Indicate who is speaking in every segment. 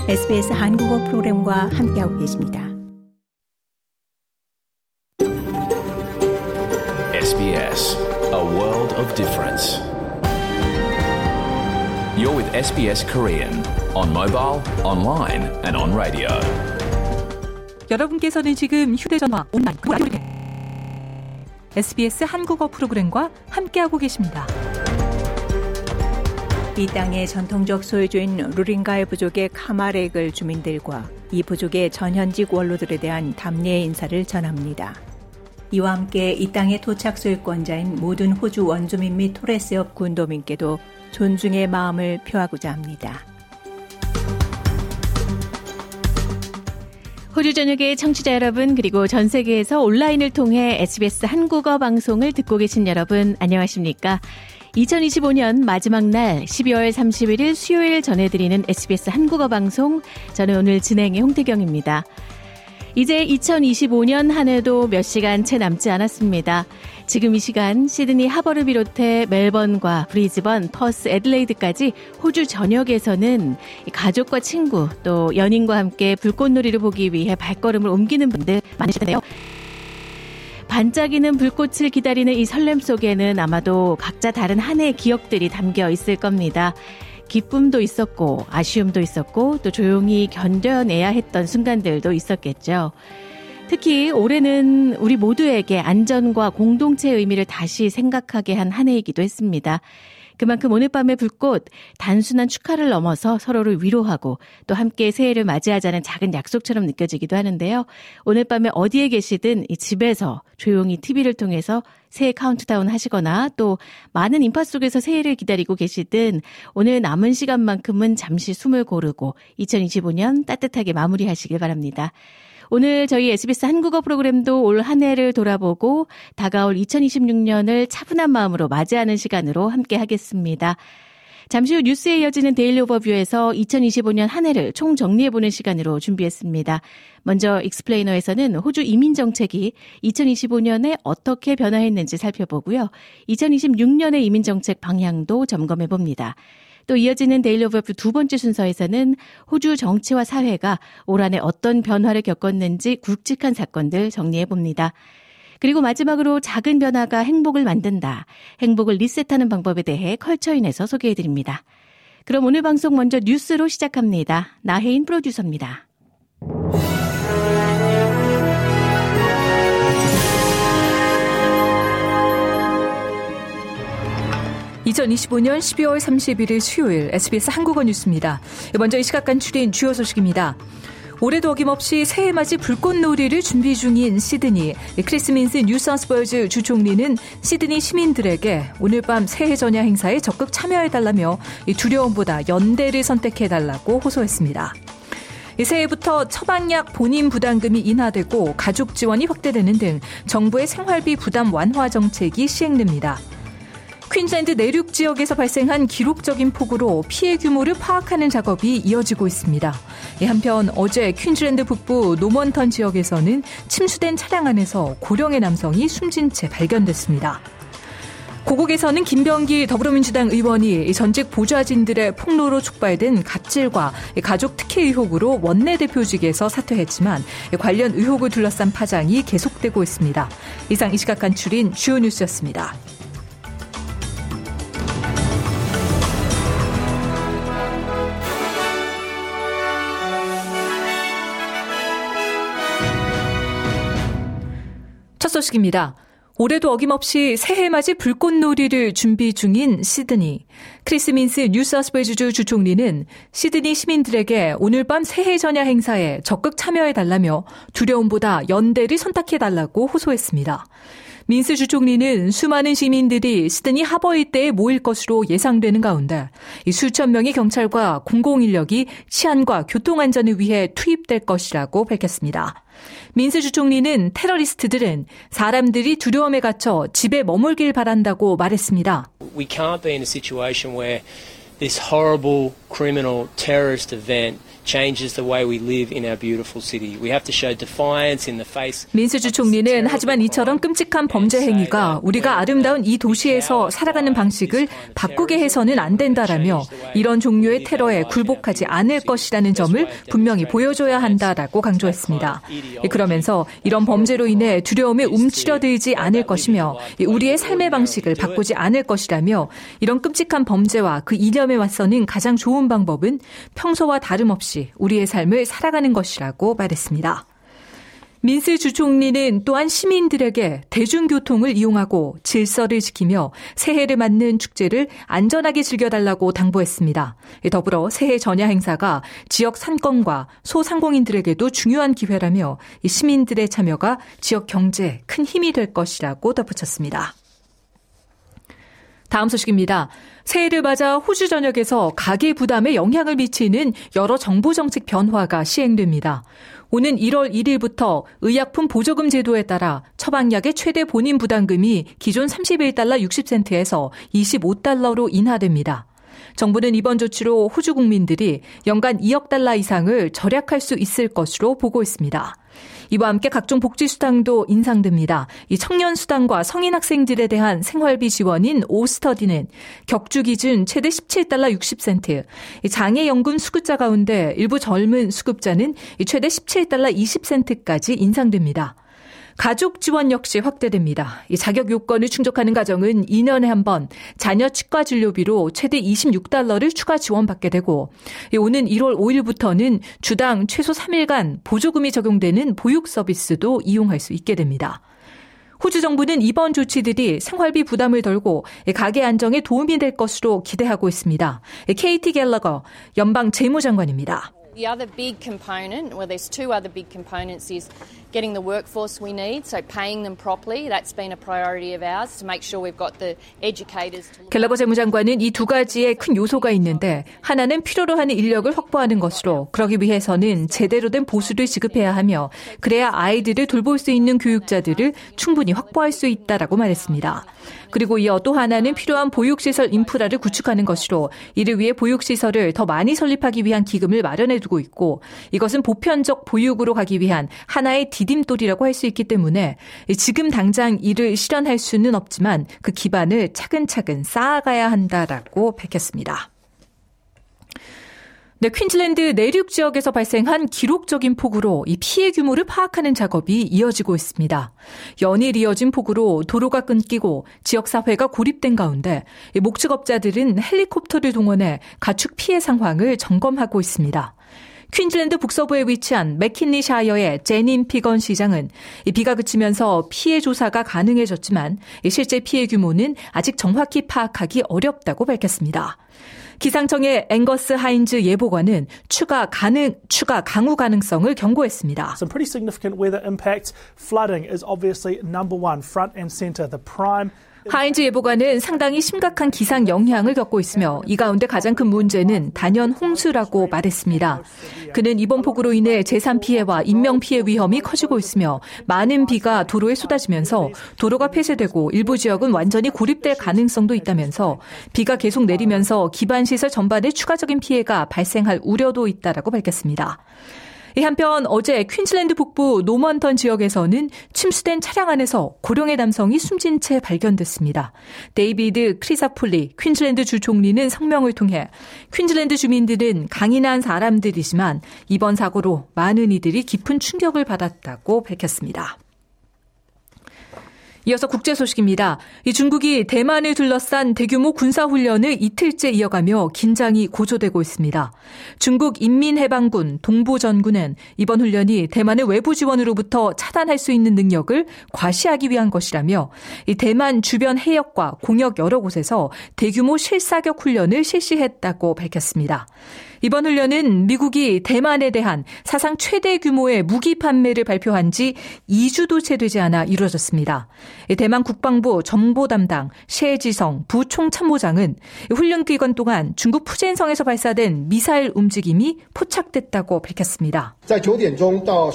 Speaker 1: SBS 한국어 프로그램과 함께하고 계십니다.
Speaker 2: SBS, a world of difference. You're with SBS Korean on mobile, online and on radio.
Speaker 3: 여러분께서는 지금 휴대전화, 온라인, SBS 한국어 프로그램과 함께하고 계십니다.
Speaker 1: 이 땅의 전통적 소유주인 루링가이 부족의 카마렉을 주민들과 이 부족의 전현직 원로들에 대한 답례의 인사를 전합니다. 이와 함께 이 땅의 토착 소유권자인 모든 호주 원주민 및 토레스협 군도민께도 존중의 마음을 표하고자 합니다.
Speaker 4: 호주 전역의 청취자 여러분, 그리고 전 세계에서 온라인을 통해 SBS 한국어 방송을 듣고 계신 여러분, 안녕하십니까? 2025년 마지막 날 12월 31일 수요일 전해드리는 SBS 한국어 방송, 저는 오늘 진행의 홍태경입니다. 이제 2025년 한 해도 몇 시간 채 남지 않았습니다. 지금 이 시간 시드니 하버를 비롯해 멜번과 브리즈번, 퍼스, 애들레이드까지 호주 전역에서는 가족과 친구 또 연인과 함께 불꽃놀이를 보기 위해 발걸음을 옮기는 분들 많으실 텐데요. 반짝이는 불꽃을 기다리는 이 설렘 속에는 아마도 각자 다른 한 해의 기억들이 담겨 있을 겁니다. 기쁨도 있었고 아쉬움도 있었고 또 조용히 견뎌내야 했던 순간들도 있었겠죠. 특히 올해는 우리 모두에게 안전과 공동체의 의미를 다시 생각하게 한 한 해이기도 했습니다. 그만큼 오늘 밤의 불꽃, 단순한 축하를 넘어서 서로를 위로하고 또 함께 새해를 맞이하자는 작은 약속처럼 느껴지기도 하는데요. 오늘 밤에 어디에 계시든 이 집에서 조용히 TV를 통해서 새해 카운트다운 하시거나 또 많은 인파 속에서 새해를 기다리고 계시든 오늘 남은 시간만큼은 잠시 숨을 고르고 2025년 따뜻하게 마무리하시길 바랍니다. 오늘 저희 SBS 한국어 프로그램도 올 한 해를 돌아보고 다가올 2026년을 차분한 마음으로 맞이하는 시간으로 함께 하겠습니다. 잠시 후 뉴스에 이어지는 데일리 오버뷰에서 2025년 한 해를 총정리해보는 시간으로 준비했습니다. 먼저 익스플레이너에서는 호주 이민정책이 2025년에 어떻게 변화했는지 살펴보고요. 2026년의 이민정책 방향도 점검해봅니다. 또 이어지는 데일리 오버뷰 두 번째 순서에서는 호주 정치와 사회가 올 한 해 어떤 변화를 겪었는지 굵직한 사건들 정리해봅니다. 그리고 마지막으로 작은 변화가 행복을 만든다. 행복을 리셋하는 방법에 대해 컬처인에서 소개해드립니다. 그럼 오늘 방송 먼저 뉴스로 시작합니다. 나혜인 프로듀서입니다.
Speaker 3: 2025년 12월 31일 수요일 SBS 한국어 뉴스입니다. 먼저 이 시각 간추린 주요 소식입니다. 올해도 어김없이 새해 맞이 불꽃놀이를 준비 중인 시드니. 크리스 민스 뉴사우스웨일즈 주총리는 시드니 시민들에게 오늘 밤 새해 전야 행사에 적극 참여해달라며 두려움보다 연대를 선택해달라고 호소했습니다. 새해부터 처방약 본인 부담금이 인하되고 가족 지원이 확대되는 등 정부의 생활비 부담 완화 정책이 시행됩니다. 퀸즐랜드 내륙 지역에서 발생한 기록적인 폭우로 피해 규모를 파악하는 작업이 이어지고 있습니다. 한편 어제 퀸즐랜드 북부 노먼턴 지역에서는 침수된 차량 안에서 고령의 남성이 숨진 채 발견됐습니다. 고국에서는 김병기 더불어민주당 의원이 전직 보좌진들의 폭로로 촉발된 갑질과 가족 특혜 의혹으로 원내대표직에서 사퇴했지만 관련 의혹을 둘러싼 파장이 계속되고 있습니다. 이상 이 시각 간추린 주요 뉴스였습니다. 첫 소식입니다. 올해도 어김없이 새해 맞이 불꽃놀이를 준비 중인 시드니. 크리스 민스 뉴사우스웨일즈 주총리는 시드니 시민들에게 오늘 밤 새해 전야 행사에 적극 참여해달라며 두려움보다 연대를 선택해달라고 호소했습니다. 민스 주총리는 수많은 시민들이 시드니 하버 일대에 모일 것으로 예상되는 가운데 수천 명의 경찰과 공공인력이 치안과 교통안전을 위해 투입될 것이라고 밝혔습니다. 민스 주총리는 테러리스트들은 사람들이 두려움에 갇혀 집에 머물길 바란다고 말했습니다.
Speaker 5: We can't be in a situation where this horrible criminal terrorist event changes the way we live in our beautiful city. We have to show defiance in the face.
Speaker 3: 민스주 총리는 하지만 이처럼 끔찍한 범죄 행위가 우리가 아름다운 이 도시에서 살아가는 방식을 바꾸게 해서는 안 된다라며 이런 종류의 테러에 굴복하지 않을 것이라는 점을 분명히 보여줘야 한다라고 강조했습니다. 그러면서 이런 범죄로 인해 두려움에 움츠려들지 않을 것이며 우리의 삶의 방식을 바꾸지 않을 것이라며 이런 끔찍한 범죄와 그 이념에 맞서는 가장 좋은 방법은 평소와 다름없이 우리의 삶을 살아가는 것이라고 말했습니다. 민스 주 총리는 또한 시민들에게 대중교통을 이용하고 질서를 지키며 새해를 맞는 축제를 안전하게 즐겨달라고 당부했습니다. 더불어 새해 전야 행사가 지역 상권과 소상공인들에게도 중요한 기회라며 시민들의 참여가 지역 경제에 큰 힘이 될 것이라고 덧붙였습니다. 다음 소식입니다. 새해를 맞아 호주 전역에서 가계 부담에 영향을 미치는 여러 정부 정책 변화가 시행됩니다. 오는 1월 1일부터 의약품 보조금 제도에 따라 처방약의 최대 본인 부담금이 기존 31달러 60센트에서 25달러로 인하됩니다. 정부는 이번 조치로 호주 국민들이 연간 2억 달러 이상을 절약할 수 있을 것으로 보고 있습니다. 이와 함께 각종 복지수당도 인상됩니다. 이 청년수당과 성인 학생들에 대한 생활비 지원인 오스터디는 격주 기준 최대 17달러 60센트, 장애연금 수급자 가운데 일부 젊은 수급자는 최대 17달러 20센트까지 인상됩니다. 가족 지원 역시 확대됩니다. 이 자격 요건을 충족하는 가정은 2년에 한 번 자녀 치과 진료비로 최대 26달러를 추가 지원받게 되고 오는 1월 5일부터는 주당 최소 3일간 보조금이 적용되는 보육 서비스도 이용할 수 있게 됩니다. 호주 정부는 이번 조치들이 생활비 부담을 덜고 가계 안정에 도움이 될 것으로 기대하고 있습니다. KT 갤러거 연방 재무장관입니다.
Speaker 6: The other big component, well, there's two other big components, is getting the workforce we need, so paying them properly. That's been a priority of ours to make sure we've got the educators.
Speaker 3: 갤러거 재무장관은 이 두 가지의 큰 요소가 있는데 하나는 필요로 하는 인력을 확보하는 것으로 그러기 위해서는 제대로 된 보수를 지급해야 하며 그래야 아이들을 돌볼 수 있는 교육자들을 충분히 확보할 수 있다라고 말했습니다. 그리고 이어 또 하나는 필요한 보육시설 인프라를 구축하는 것으로 이를 위해 보육시설을 더 많이 설립하기 위한 기금을 마련해 두고 있고 이것은 보편적 보육으로 가기 위한 하나의 디딤돌이라고 할 수 있기 때문에 지금 당장 이를 실현할 수는 없지만 그 기반을 차근차근 쌓아가야 한다라고 밝혔습니다. 네, 퀸즐랜드 내륙 지역에서 발생한 기록적인 폭우로 이 피해 규모를 파악하는 작업이 이어지고 있습니다. 연일 이어진 폭우로 도로가 끊기고 지역사회가 고립된 가운데 목축업자들은 헬리콥터를 동원해 가축 피해 상황을 점검하고 있습니다. 퀸즐랜드 북서부에 위치한 맥킨리샤이어의 제닌 피건 시장은 비가 그치면서 피해 조사가 가능해졌지만 실제 피해 규모는 아직 정확히 파악하기 어렵다고 밝혔습니다. 기상청의 앵거스 하인즈 예보관은 추가 강우 가능성을 경고했습니다.
Speaker 7: Some pretty significant weather impact. Flooding is obviously number one, front and center. The prime.
Speaker 3: 하인즈 예보관은 상당히 심각한 기상 영향을 겪고 있으며 이 가운데 가장 큰 문제는 단연 홍수라고 말했습니다. 그는 이번 폭우로 인해 재산 피해와 인명 피해 위험이 커지고 있으며 많은 비가 도로에 쏟아지면서 도로가 폐쇄되고 일부 지역은 완전히 고립될 가능성도 있다면서 비가 계속 내리면서 기반시설 전반에 추가적인 피해가 발생할 우려도 있다라고 밝혔습니다. 한편 어제 퀸즐랜드 북부 노먼턴 지역에서는 침수된 차량 안에서 고령의 남성이 숨진 채 발견됐습니다. 데이비드 크리사폴리 퀸즐랜드 주 총리는 성명을 통해 퀸즐랜드 주민들은 강인한 사람들이지만 이번 사고로 많은 이들이 깊은 충격을 받았다고 밝혔습니다. 이어서 국제 소식입니다. 중국이 대만을 둘러싼 대규모 군사훈련을 이틀째 이어가며 긴장이 고조되고 있습니다. 중국 인민해방군 동부전군은 이번 훈련이 대만의 외부 지원으로부터 차단할 수 있는 능력을 과시하기 위한 것이라며 대만 주변 해역과 공역 여러 곳에서 대규모 실사격 훈련을 실시했다고 밝혔습니다. 이번 훈련은 미국이 대만에 대한 사상 최대 규모의 무기 판매를 발표한 지 2주도 채 되지 않아 이루어졌습니다. 대만 국방부 정보 담당 셰지성 부총참모장은 훈련 기간 동안 중국 푸젠성에서 발사된 미사일 움직임이 포착됐다고 밝혔습니다.
Speaker 8: At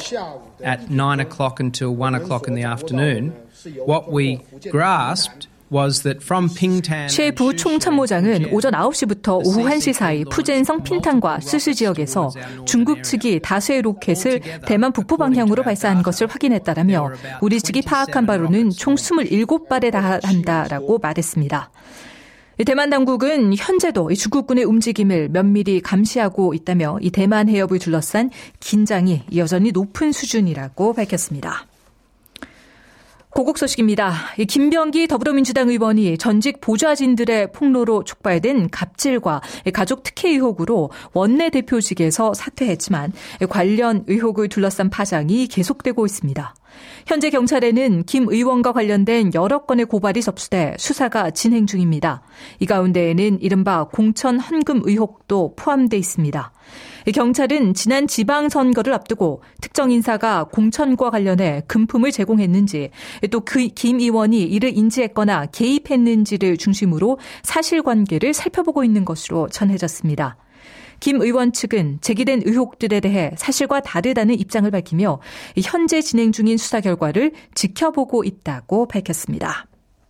Speaker 8: 9 o'clock until 1 o'clock in the afternoon, what we grasped
Speaker 3: 셰 부총참모장은 오전 9시부터 오후 1시 사이 푸젠성 핀탄과 스시 지역에서 중국 측이 다수의 로켓을 대만 북부 방향으로 발사한 것을 확인했다라며 우리 측이 파악한 바로는 총 27발에 달한다라고 말했습니다. 대만 당국은 현재도 중국군의 움직임을 면밀히 감시하고 있다며 이 대만 해협을 둘러싼 긴장이 여전히 높은 수준이라고 밝혔습니다. 고국 소식입니다. 김병기 더불어민주당 의원이 전직 보좌진들의 폭로로 촉발된 갑질과 가족 특혜 의혹으로 원내대표직에서 사퇴했지만 관련 의혹을 둘러싼 파장이 계속되고 있습니다. 현재 경찰에는 김 의원과 관련된 여러 건의 고발이 접수돼 수사가 진행 중입니다. 이 가운데에는 이른바 공천 헌금 의혹도 포함돼 있습니다. 경찰은 지난 지방선거를 앞두고 특정 인사가 공천과 관련해 금품을 제공했는지 또 김 의원이 이를 인지했거나 개입했는지를 중심으로 사실관계를 살펴보고 있는 것으로 전해졌습니다. 김 의원 측은 제기된 의혹들에 대해 사실과 다르다는 입장을 밝히며 현재 진행 중인 수사 결과를 지켜보고 있다고 밝혔습니다.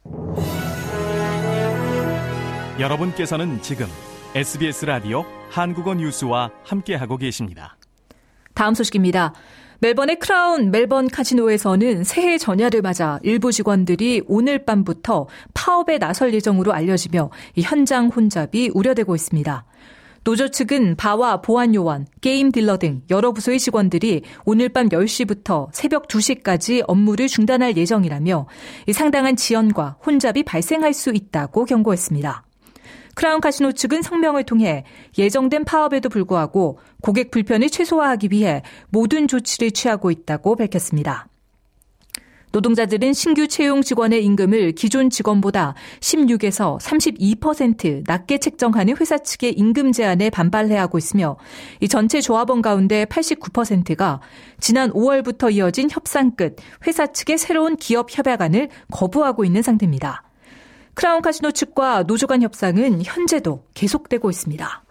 Speaker 8: 여러분께서는 지금 SBS 라디오 한국어 뉴스와 함께하고 계십니다.
Speaker 3: 다음 소식입니다. 멜번의 크라운 멜번 카지노에서는 새해 전야를 맞아 일부 직원들이 오늘 밤부터 파업에 나설 예정으로 알려지며 현장 혼잡이 우려되고 있습니다. 노조 측은 바와 보안 요원, 게임 딜러 등 여러 부서의 직원들이 오늘 밤 10시부터 새벽 2시까지 업무를 중단할 예정이라며 상당한 지연과 혼잡이 발생할 수 있다고 경고했습니다. 크라운 카지노 측은 성명을 통해 예정된 파업에도 불구하고 고객 불편을 최소화하기 위해 모든 조치를 취하고 있다고 밝혔습니다. 노동자들은 신규 채용 직원의 임금을 기존 직원보다 16에서 32% 낮게 책정하는 회사 측의 임금 제한에 반발해야 하고 있으며 이 전체 조합원 가운데 89%가 지난 5월부터 이어진 협상 끝 회사 측의 새로운 기업 협약안을 거부하고 있는 상태입니다. 크라운 카지노 측과 노조 간 협상은 현재도 계속되고 있습니다.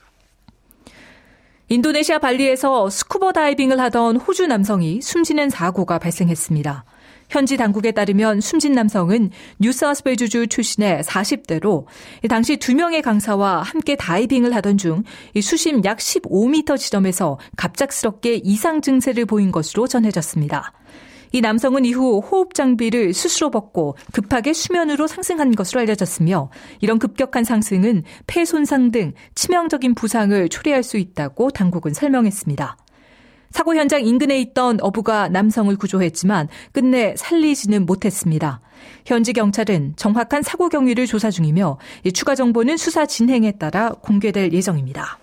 Speaker 3: 인도네시아 발리에서 스쿠버 다이빙을 하던 호주 남성이 숨지는 사고가 발생했습니다. 현지 당국에 따르면 숨진 남성은 뉴사우스웨일즈주 출신의 40대로 당시 2명의 강사와 함께 다이빙을 하던 중 수심 약 15m 지점에서 갑작스럽게 이상 증세를 보인 것으로 전해졌습니다. 이 남성은 이후 호흡 장비를 스스로 벗고 급하게 수면으로 상승한 것으로 알려졌으며 이런 급격한 상승은 폐 손상 등 치명적인 부상을 초래할 수 있다고 당국은 설명했습니다. 사고 현장 인근에 있던 어부가 남성을 구조했지만 끝내 살리지는 못했습니다. 현지 경찰은 정확한 사고 경위를 조사 중이며 추가 정보는 수사 진행에 따라 공개될 예정입니다.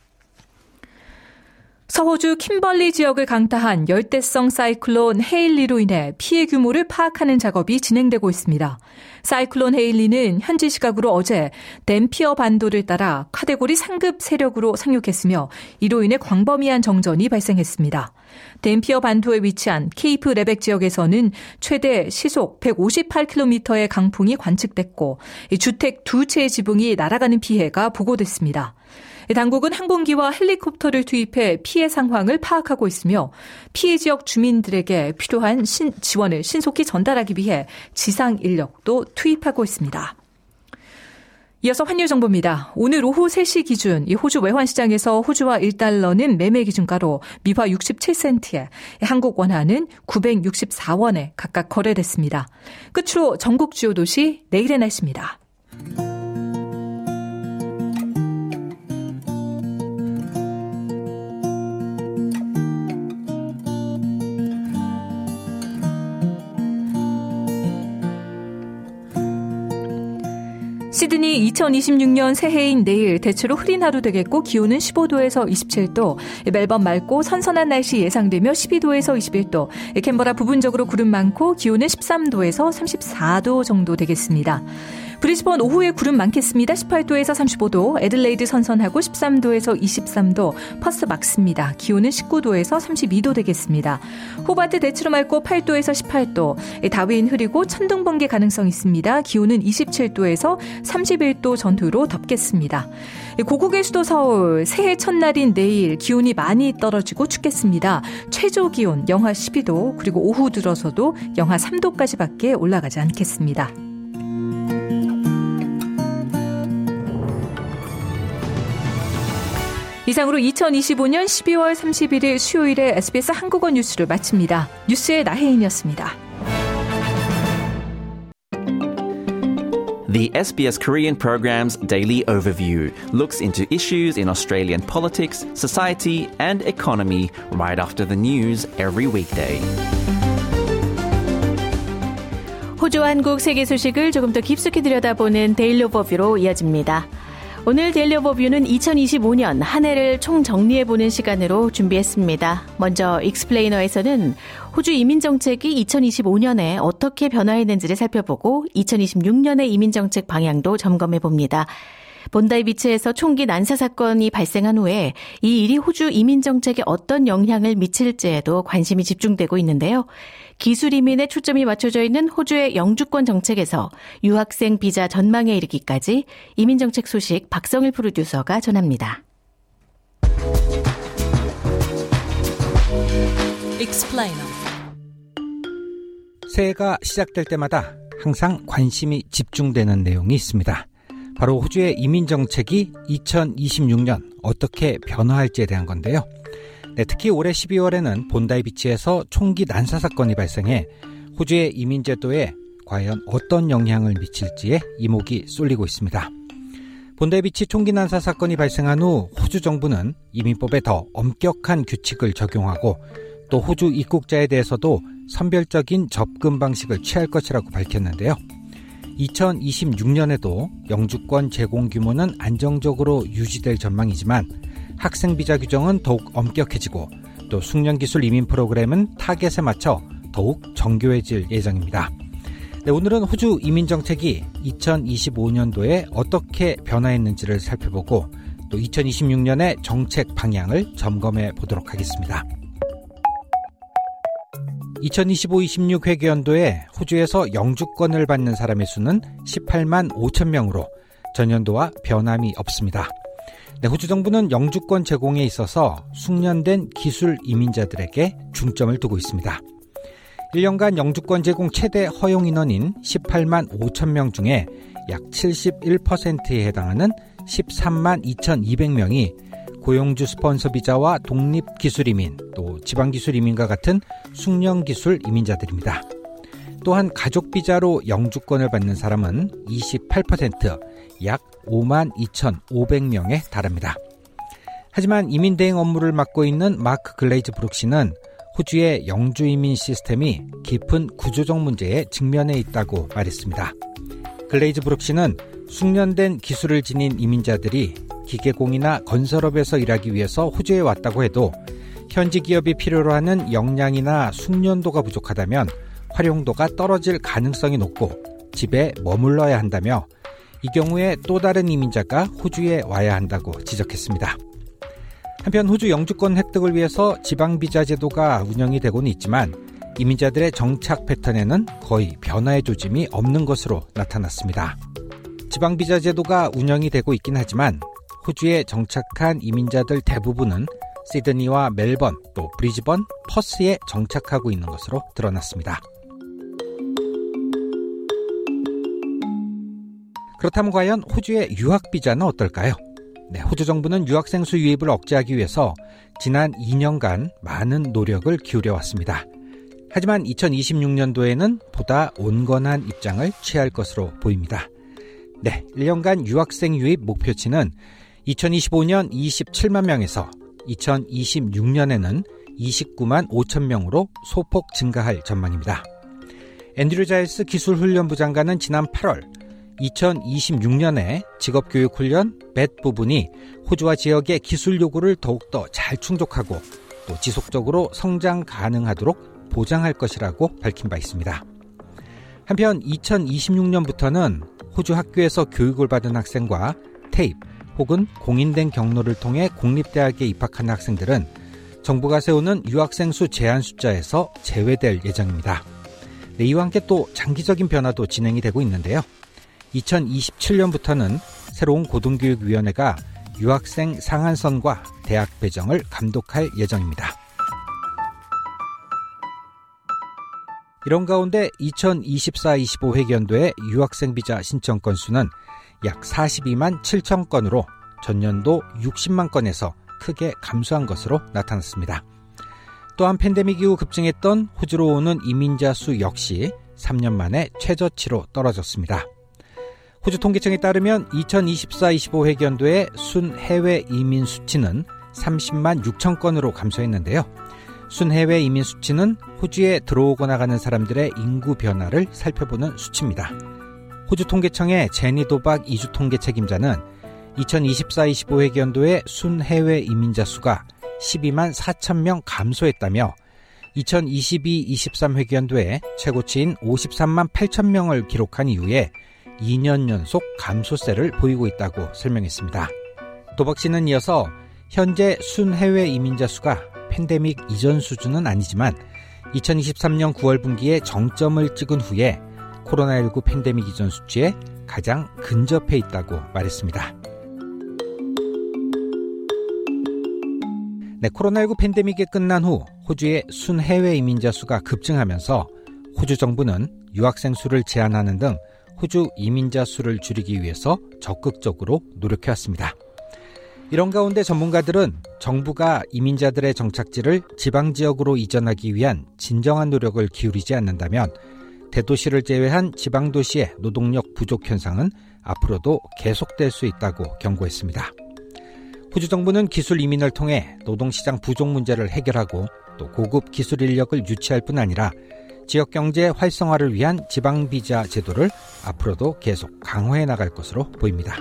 Speaker 3: 서호주 킴벌리 지역을 강타한 열대성 사이클론 헤일리로 인해 피해 규모를 파악하는 작업이 진행되고 있습니다. 사이클론 헤일리는 현지 시각으로 어제 댐피어 반도를 따라 카테고리 상급 세력으로 상륙했으며 이로 인해 광범위한 정전이 발생했습니다. 댐피어 반도에 위치한 케이프 레벡 지역에서는 최대 시속 158km의 강풍이 관측됐고 주택 2채의 지붕이 날아가는 피해가 보고됐습니다. 당국은 항공기와 헬리콥터를 투입해 피해 상황을 파악하고 있으며 피해 지역 주민들에게 필요한 지원을 신속히 전달하기 위해 지상 인력도 투입하고 있습니다. 이어서 환율 정보입니다. 오늘 오후 3시 기준 이 호주 외환시장에서 호주화 1달러는 매매 기준가로 미화 67센트에 한국 원화는 964원에 각각 거래됐습니다. 끝으로 전국 주요 도시 내일의 날씨입니다. 시드니 2026년 새해인 내일 대체로 흐린 하루 되겠고 기온은 15도에서 27도, 멜번 맑고 선선한 날씨 예상되며 12도에서 21도, 캔버라 부분적으로 구름 많고 기온은 13도에서 34도 정도 되겠습니다. 브리스번 오후에 구름 많겠습니다. 18도에서 35도, 애들레이드 선선하고 13도에서 23도, 퍼스 맑습니다. 기온은 19도에서 32도 되겠습니다. 호바트 대체로 맑고 8도에서 18도, 다윈 흐리고 천둥 번개 가능성 있습니다. 기온은 27도에서 31도 전후로 덥겠습니다. 고국의 수도 서울, 새해 첫날인 내일 기온이 많이 떨어지고 춥겠습니다. 최저 기온 영하 12도, 그리고 오후 들어서도 영하 3도까지밖에 올라가지 않겠습니다. 이상으로 2025년 12월 31일 수요일에 SBS 한국어 뉴스를 마칩니다. 뉴스의 나혜인이었습니다.
Speaker 9: The SBS Korean program's daily overview looks into issues in Australian politics, society, and economy right after the news every weekday.
Speaker 4: 호주, 한국, 세계 소식을 조금 더 깊숙이 들여다보는 데일리 오버뷰로 이어집니다. 오늘 데일리 오버뷰는 2025년 한 해를 총정리해보는 시간으로 준비했습니다. 먼저 익스플레이너에서는 호주 이민정책이 2025년에 어떻게 변화했는지를 살펴보고 2026년의 이민정책 방향도 점검해봅니다. 본다이 비치에서 총기 난사 사건이 발생한 후에 이 일이 호주 이민정책에 어떤 영향을 미칠지에도 관심이 집중되고 있는데요. 기술 이민에 초점이 맞춰져 있는 호주의 영주권 정책에서 유학생 비자 전망에 이르기까지 이민정책 소식 박성일 프로듀서가 전합니다.
Speaker 10: Explainer.
Speaker 11: 새해가 시작될 때마다 항상 관심이 집중되는 내용이 있습니다. 바로 호주의 이민정책이 2026년 어떻게 변화할지에 대한 건데요. 네, 특히 올해 12월에는 본다이 비치에서 총기 난사 사건이 발생해 호주의 이민제도에 과연 어떤 영향을 미칠지에 이목이 쏠리고 있습니다. 본다이 비치 총기 난사 사건이 발생한 후 호주 정부는 이민법에 더 엄격한 규칙을 적용하고 또 호주 입국자에 대해서도 선별적인 접근 방식을 취할 것이라고 밝혔는데요. 2026년에도 영주권 제공 규모는 안정적으로 유지될 전망이지만 학생 비자 규정은 더욱 엄격해지고 또 숙련기술 이민 프로그램은 타겟에 맞춰 더욱 정교해질 예정입니다. 네, 오늘은 호주 이민정책이 2025년도에 어떻게 변화했는지를 살펴보고 또 2026년의 정책 방향을 점검해 보도록 하겠습니다. 2025-26 회계연도에 호주에서 영주권을 받는 사람의 수는 18만 5천 명으로 전년도와 변함이 없습니다. 네, 호주 정부는 영주권 제공에 있어서 숙련된 기술 이민자들에게 중점을 두고 있습니다. 1년간 영주권 제공 최대 허용 인원인 18만 5천 명 중에 약 71%에 해당하는 13만 2,200명이 고용주 스폰서 비자와 독립기술이민, 또 지방기술이민과 같은 숙련기술 이민자들입니다. 또한 가족비자로 영주권을 받는 사람은 28%, 약 5만 2,500명에 달합니다. 하지만 이민 대행 업무를 맡고 있는 마크 글레이즈 브룩 씨는 호주의 영주이민 시스템이 깊은 구조적 문제에 직면해 있다고 말했습니다. 글레이즈 브룩 씨는 숙련된 기술을 지닌 이민자들이 기계공이나 건설업에서 일하기 위해서 호주에 왔다고 해도 현지 기업이 필요로 하는 역량이나 숙련도가 부족하다면 활용도가 떨어질 가능성이 높고 집에 머물러야 한다며 이 경우에 또 다른 이민자가 호주에 와야 한다고 지적했습니다. 한편 호주 영주권 획득을 위해서 지방비자 제도가 운영이 되고는 있지만 이민자들의 정착 패턴에는 거의 변화의 조짐이 없는 것으로 나타났습니다. 지방비자 제도가 운영이 되고 있긴 하지만 호주에 정착한 이민자들 대부분은 시드니와 멜번, 또 브리즈번, 퍼스에 정착하고 있는 것으로 드러났습니다. 그렇다면 과연 호주의 유학비자는 어떨까요? 네, 호주 정부는 유학생 수 유입을 억제하기 위해서 지난 2년간 많은 노력을 기울여왔습니다. 하지만 2026년도에는 보다 온건한 입장을 취할 것으로 보입니다. 네, 1년간 유학생 유입 목표치는 2025년 27만 명에서 2026년에는 29만 5천 명으로 소폭 증가할 전망입니다. 앤드류 자일스 기술훈련부 장관은 지난 8월 2026년에 직업교육훈련 벳 부분이 호주와 지역의 기술 요구를 더욱더 잘 충족하고 또 지속적으로 성장 가능하도록 보장할 것이라고 밝힌 바 있습니다. 한편 2026년부터는 호주 학교에서 교육을 받은 학생과 테입 혹은 공인된 경로를 통해 공립대학에 입학한 학생들은 정부가 세우는 유학생 수 제한 숫자에서 제외될 예정입니다. 네, 이와 함께 또 장기적인 변화도 진행이 되고 있는데요. 2027년부터는 새로운 고등교육위원회가 유학생 상한선과 대학 배정을 감독할 예정입니다. 이런 가운데 2024-25 회계연도의 유학생 비자 신청 건수는 약 42만 7천 건으로 전년도 60만 건에서 크게 감소한 것으로 나타났습니다. 또한 팬데믹 이후 급증했던 호주로 오는 이민자 수 역시 3년 만에 최저치로 떨어졌습니다. 호주 통계청에 따르면 2024-25 회견도의 순해외 이민 수치는 30만 6천 건으로 감소했는데요. 순해외 이민 수치는 호주에 들어오거나 가는 사람들의 인구 변화를 살펴보는 수치입니다. 호주 통계청의 제니 도박 이주 통계 책임자는 2024-25 회견도의 순해외 이민자 수가 12만 4천 명 감소했다며 2022-23 회견도에 최고치인 53만 8천 명을 기록한 이후에 2년 연속 감소세를 보이고 있다고 설명했습니다. 도박 씨는 이어서 현재 순해외 이민자 수가 팬데믹 이전 수준은 아니지만 2023년 9월 분기에 정점을 찍은 후에 코로나19 팬데믹 이전 수치에 가장 근접해 있다고 말했습니다. 네, 코로나19 팬데믹이 끝난 후 호주의 순해외 이민자 수가 급증하면서 호주 정부는 유학생 수를 제한하는 등 호주 이민자 수를 줄이기 위해서 적극적으로 노력해왔습니다. 이런 가운데 전문가들은 정부가 이민자들의 정착지를 지방지역으로 이전하기 위한 진정한 노력을 기울이지 않는다면 대도시를 제외한 지방도시의 노동력 부족 현상은 앞으로도 계속될 수 있다고 경고했습니다. 호주 정부는 기술 이민을 통해 노동시장 부족 문제를 해결하고 또 고급 기술 인력을 유치할 뿐 아니라 지역경제 활성화를 위한 지방비자 제도를 앞으로도 계속 강화해 나갈 것으로 보입니다.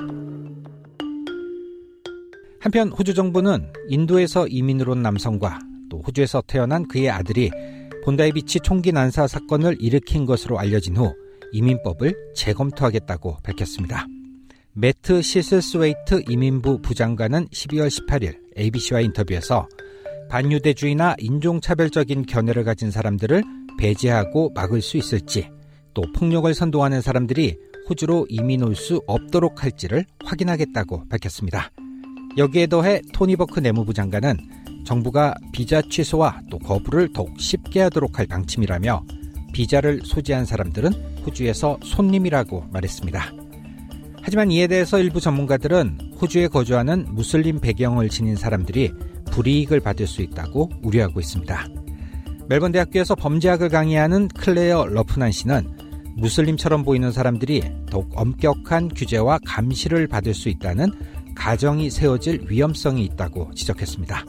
Speaker 11: 한편 호주 정부는 인도에서 이민으로 온 남성과 또 호주에서 태어난 그의 아들이 본다이비치 총기 난사 사건을 일으킨 것으로 알려진 후 이민법을 재검토하겠다고 밝혔습니다. 매트 시슬스웨이트 이민부 부장관은 12월 18일 ABC와 인터뷰에서 반유대주의나 인종차별적인 견해를 가진 사람들을 배제하고 막을 수 있을지, 또 폭력을 선동하는 사람들이 호주로 이민 올 수 없도록 할지를 확인하겠다고 밝혔습니다. 여기에 더해 토니 버크 내무부 장관은 정부가 비자 취소와 또 거부를 더욱 쉽게 하도록 할 방침이라며 비자를 소지한 사람들은 호주에서 손님이라고 말했습니다. 하지만 이에 대해서 일부 전문가들은 호주에 거주하는 무슬림 배경을 지닌 사람들이 불이익을 받을 수 있다고 우려하고 있습니다. 멜번 대학교에서 범죄학을 강의하는 클레어 러프난 씨는 무슬림처럼 보이는 사람들이 더욱 엄격한 규제와 감시를 받을 수 있다는 가정이 세워질 위험성이 있다고 지적했습니다.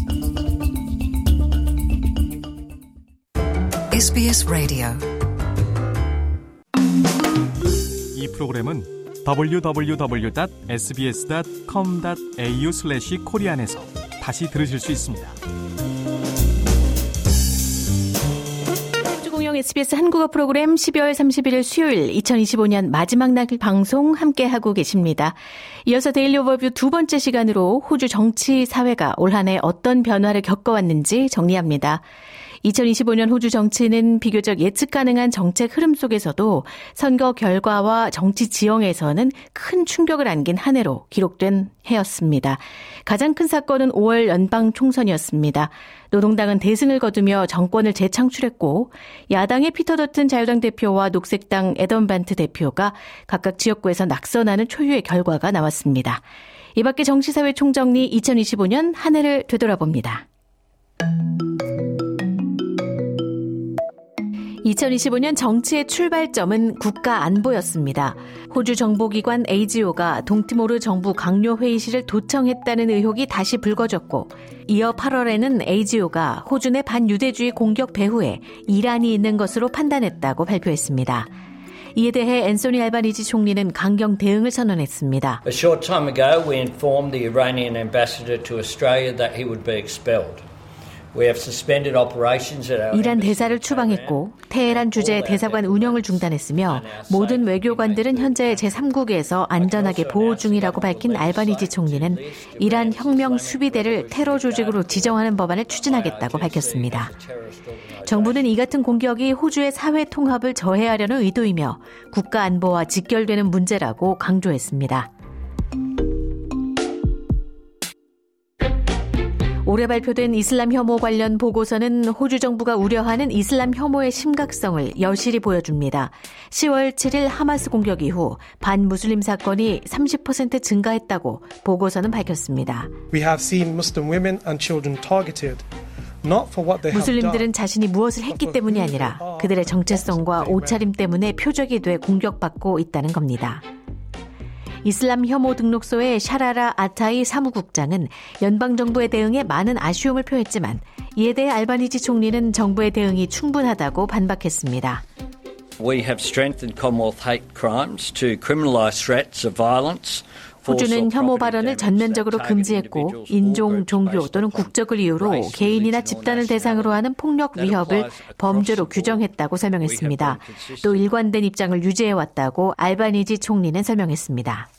Speaker 10: SBS 라디오.
Speaker 8: 이 프로그램은 www.sbs.com.au/korean에서 다시 들으실 수 있습니다.
Speaker 4: 공영 SBS 한국어 프로그램 12월 31일 수요일 2025년 마지막 날 방송 함께하고 계십니다. 이어서 데일리 오버뷰 두 번째 시간으로 호주 정치 사회가 올 한 해 어떤 변화를 겪어왔는지 정리합니다. 2025년 호주 정치는 비교적 예측 가능한 정책 흐름 속에서도 선거 결과와 정치 지형에서는 큰 충격을 안긴 한 해로 기록된 해였습니다. 가장 큰 사건은 5월 연방 총선이었습니다. 노동당은 대승을 거두며 정권을 재창출했고 야당의 피터 더튼 자유당 대표와 녹색당 애덤 반트 대표가 각각 지역구에서 낙선하는 초유의 결과가 나왔습니다. 이 밖에 정치사회 총정리 2025년 한 해를 되돌아봅니다. 2025년 정치의 출발점은 국가 안보였습니다. 호주 정보기관 AGO가 동티모르 정부 강요회의실을 도청했다는 의혹이 다시 불거졌고, 이어 8월에는 AGO가 호주 내 반유대주의 공격 배후에 이란이 있는 것으로 판단했다고 발표했습니다. 이에 대해 앤소니 알바니지 총리는 강경 대응을 선언했습니다.
Speaker 12: A short time ago, we informed the Iranian ambassador to Australia that he would be expelled.
Speaker 4: 이란 대사를 추방했고 테헤란 주재 대사관 운영을 중단했으며 모든 외교관들은 현재 제3국에서 안전하게 보호 중이라고 밝힌 알바니지 총리는 이란 혁명 수비대를 테러 조직으로 지정하는 법안을 추진하겠다고 밝혔습니다. 정부는 이 같은 공격이 호주의 사회 통합을 저해하려는 의도이며 국가 안보와 직결되는 문제라고 강조했습니다. 올해 발표된 이슬람 혐오 관련 보고서는 호주 정부가 우려하는 이슬람 혐오의 심각성을 여실히 보여줍니다. 10월 7일 하마스 공격 이후 반무슬림 사건이 30% 증가했다고 보고서는 밝혔습니다.
Speaker 10: We have seen Muslim women and children targeted.
Speaker 4: 무슬림들은 자신이 무엇을 했기 때문이 아니라 그들의 정체성과 옷차림 때문에 표적이 돼 공격받고 있다는 겁니다. 이슬람 혐오 등록소의 샤라라 아타이 사무국장은 연방정부의 대응에 많은 아쉬움을 표했지만 이에 대해 알바니지 총리는 정부의 대응이 충분하다고 반박했습니다.
Speaker 12: We have strengthened Commonwealth hate crimes to criminalise threats of violence.
Speaker 4: 호주는 혐오 발언을 전면적으로 금지했고 인종, 종교 또는 국적을 이유로 개인이나 집단을 대상으로 하는 폭력 위협을 범죄로 규정했다고 설명했습니다. 또 일관된 입장을 유지해왔다고 알바니지 총리는 설명했습니다.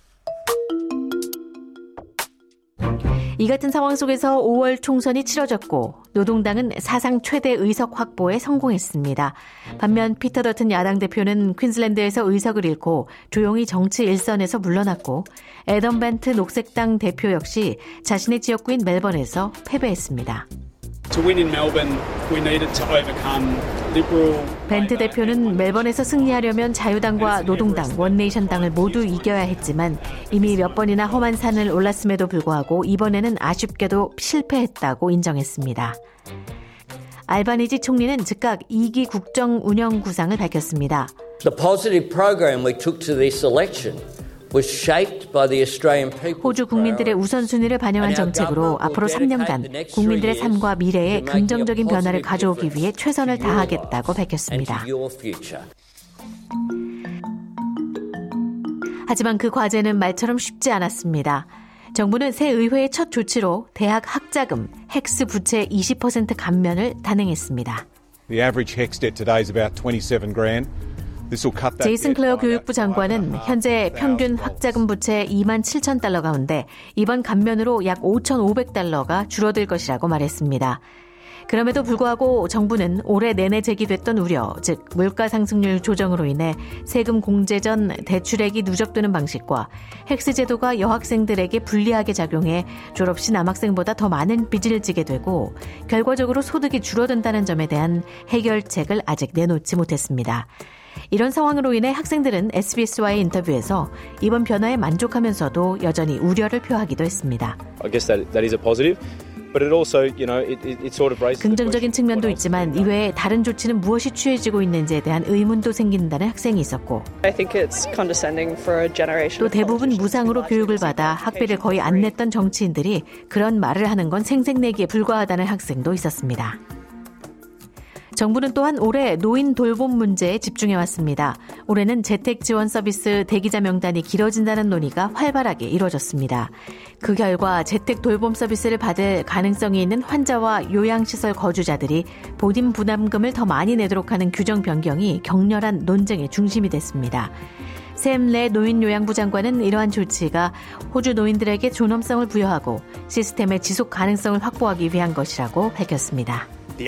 Speaker 4: 이 같은 상황 속에서 5월 총선이 치러졌고 노동당은 사상 최대 의석 확보에 성공했습니다. 반면 피터 더튼 야당 대표는 퀸즐랜드에서 의석을 잃고 조용히 정치 일선에서 물러났고 애덤 벤트 녹색당 대표 역시 자신의 지역구인 멜번에서 패배했습니다. 벤트 대표는 멜번에서 승리하려면 자유당과 노동당, 원네이션당을 모두 이겨야 했지만 이미 몇 번이나 험한 산을 올랐음에도 불구하고 이번에는 아쉽게도 실패했다고 인정했습니다. 알바니지 총리는 즉각 2기 국정 운영 구상을 밝혔습니다.
Speaker 12: The positive program we took to this election
Speaker 4: 호주 국민들의 우선순위를 반영한 정책으로 앞으로 3년간 국민들의 삶과 미래에 긍정적인 변화를 가져오기 위해 최선을 다하겠다고 밝혔습니다. 하지만 그 과제는 말처럼 쉽지 않았습니다. 정부는 새 의회의 첫 조치로 대학 학자금, 헥스 부채 20% 감면을 단행했습니다.
Speaker 13: The average HECS debt today is about 27,000.
Speaker 4: 제이슨 클레어 교육부 장관은 현재 평균 학자금 부채 27,000달러 가운데 이번 감면으로 약 5,500달러가 줄어들 것이라고 말했습니다. 그럼에도 불구하고 정부는 올해 내내 제기됐던 우려, 즉 물가 상승률 조정으로 인해 세금 공제 전 대출액이 누적되는 방식과 헥스 제도가 여학생들에게 불리하게 작용해 졸업 시 남학생보다 더 많은 빚을 지게 되고 결과적으로 소득이 줄어든다는 점에 대한 해결책을 아직 내놓지 못했습니다. 이런 상황으로 인해 학생들은 SBS와의 인터뷰에서 이번 변화에 만족하면서도 여전히 우려를 표하기도 했습니다.
Speaker 14: I guess that is a positive. But it also, it sort of raises
Speaker 4: 긍정적인 측면도 있지만 이외에 다른 조치는 무엇이 취해지고 있는지에 대한 의문도 생긴다는 학생이 있었고 또 대부분 무상으로 교육을 받아 학비를 거의 안 냈던 정치인들이 그런 말을 하는 건 생색내기에 불과하다는 학생도 있었습니다. 정부는 또한 올해 노인 돌봄 문제에 집중해왔습니다. 올해는 재택 지원 서비스 대기자 명단이 길어진다는 논의가 활발하게 이루어졌습니다. 그 결과 재택 돌봄 서비스를 받을 가능성이 있는 환자와 요양시설 거주자들이 보딘 부담금을 더 많이 내도록 하는 규정 변경이 격렬한 논쟁의 중심이 됐습니다. 샘 레 노인요양부 장관은 이러한 조치가 호주 노인들에게 존엄성을 부여하고 시스템의 지속 가능성을 확보하기 위한 것이라고 밝혔습니다.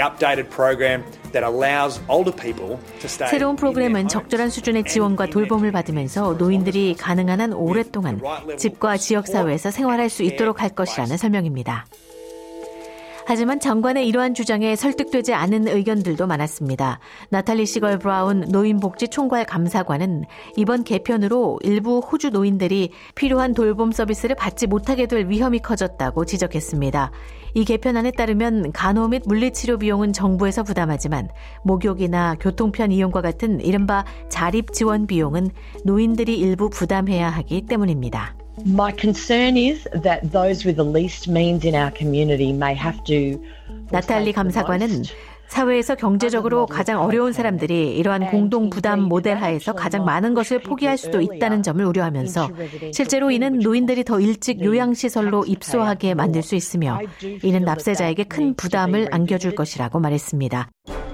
Speaker 4: 새로운 프로그램은 적절한 수준의 지원과 돌봄을 받으면서 노인들이 가능한 한 오랫동안 집과 지역사회에서 생활할 수 있도록 할 것이라는 설명입니다. 하지만 장관의 이러한 주장에 설득되지 않은 의견들도 많았습니다. 나탈리 시걸 브라운 노인복지총괄 감사관은 이번 개편으로 일부 호주 노인들이 필요한 돌봄 서비스를 받지 못하게 될 위험이 커졌다고 지적했습니다. 이 개편안에 따르면 간호 및 물리치료 비용은 정부에서 부담하지만 목욕이나 교통편 이용과 같은 이른바 자립 지원 비용은 노인들이 일부 부담해야 하기 때문입니다.
Speaker 15: My concern is that those with the least means in our community may have to.
Speaker 4: 나탈리 감사관은 사회에서 경제적으로 가장 어려운 사람들이 이러한 공동 부담 모델 하에서 가장 많은 것을 포기할 수도 있다는 점을 우려하면서 실제로 이는 노인들이 더 일찍 요양시설로 입소하게 만들 수 있으며 이는 납세자에게 큰 부담을 안겨줄 것이라고 말했습니다.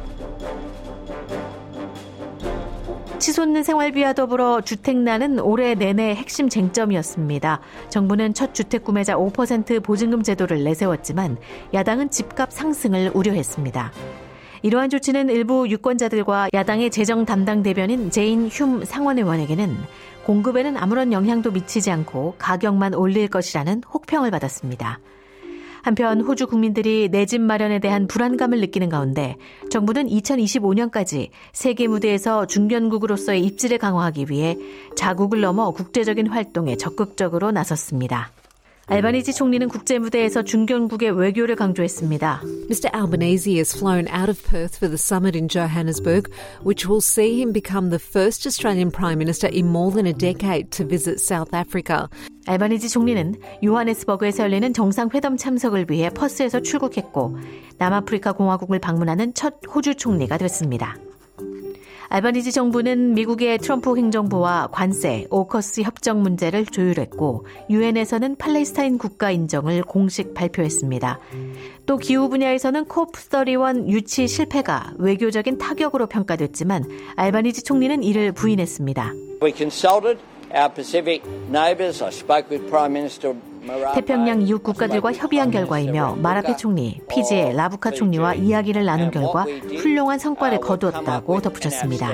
Speaker 4: 치솟는 생활비와 더불어 주택난은 올해 내내 핵심 쟁점이었습니다. 정부는 첫 주택 구매자 5% 보증금 제도를 내세웠지만 야당은 집값 상승을 우려했습니다. 이러한 조치는 일부 유권자들과 야당의 재정 담당 대변인 제인 흉 상원의원에게는 공급에는 아무런 영향도 미치지 않고 가격만 올릴 것이라는 혹평을 받았습니다. 한편 호주 국민들이 내 집 마련에 대한 불안감을 느끼는 가운데 정부는 2025년까지 세계 무대에서 중견국으로서의 입지를 강화하기 위해 자국을 넘어 국제적인 활동에 적극적으로 나섰습니다. 알바니지 총리는 국제 무대에서 중견국의 외교를 강조했습니다.
Speaker 16: Mr. Albanese has flown out of Perth for the summit in Johannesburg, which will see him become the first Australian Prime Minister in more than a decade to visit South Africa.
Speaker 4: 알바니지 총리는 요하네스버그에서 열리는 정상회담 참석을 위해 퍼스에서 출국했고 남아프리카 공화국을 방문하는 첫 호주 총리가 됐습니다. 알바니지 정부는 미국의 트럼프 행정부와 관세, 오커스 협정 문제를 조율했고 유엔에서는 팔레스타인 국가 인정을 공식 발표했습니다. 또 기후 분야에서는 COP31 유치 실패가 외교적인 타격으로 평가됐지만 알바니지 총리는 이를 부인했습니다.
Speaker 17: We consulted our Pacific neighbours. I spoke with Prime Minister
Speaker 4: 태평양 이웃 국가들과 협의한 결과이며 마라페 총리, 피지의 라부카 총리와 이야기를 나눈 결과 훌륭한 성과를 거두었다고 덧붙였습니다.